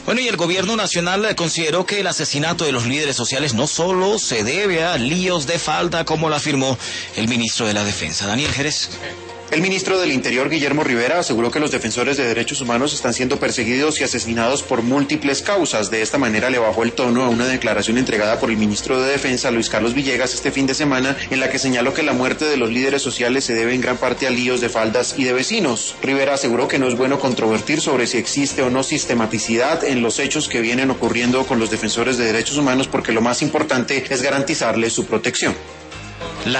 Bueno, y el gobierno nacional consideró que el asesinato de los líderes sociales no solo se debe a líos de falda, como lo afirmó el ministro de la Defensa, Daniel Jerez. El ministro del Interior, Guillermo Rivera, aseguró que los defensores de derechos humanos están siendo perseguidos y asesinados por múltiples causas. De esta manera le bajó el tono a una declaración entregada por el ministro de Defensa, Luis Carlos Villegas, este fin de semana, en la que señaló que la muerte de los líderes sociales se debe en gran parte a líos de faldas y de vecinos. Rivera aseguró que no es bueno controvertir sobre si existe o no sistematicidad en los hechos que vienen ocurriendo con los defensores de derechos humanos, porque lo más importante es garantizarles su protección.